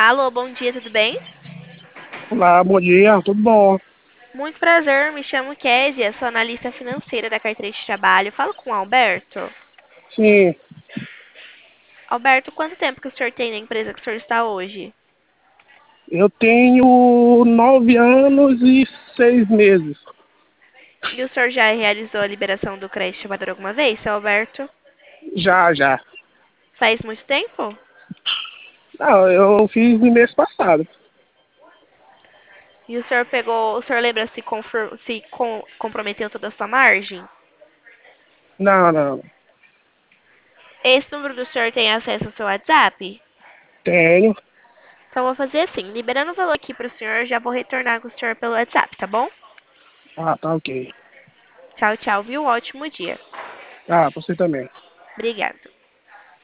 Alô, bom dia, tudo bem? Olá, bom dia, tudo bom? Muito prazer, me chamo Kézia, sou analista financeira da carteira de trabalho. Falo com o Alberto. Sim, Alberto, quanto tempo que o senhor tem na empresa que o senhor está hoje? eu tenho 9 anos e 6 meses. E o senhor já realizou a liberação do crédito chamador alguma vez, seu Alberto? Já, já. Faz muito tempo? Não, eu fiz no mês passado. E o senhor lembra se comprometeu toda a sua margem? Não, não, Esse número do senhor tem acesso ao seu WhatsApp? tenho. Então, eu vou fazer assim, liberando o valor aqui para o senhor, já vou retornar com o senhor pelo WhatsApp, tá bom? Ah, tá ok. Tchau, tchau, viu? Ótimo dia. Ah, você também. Obrigada.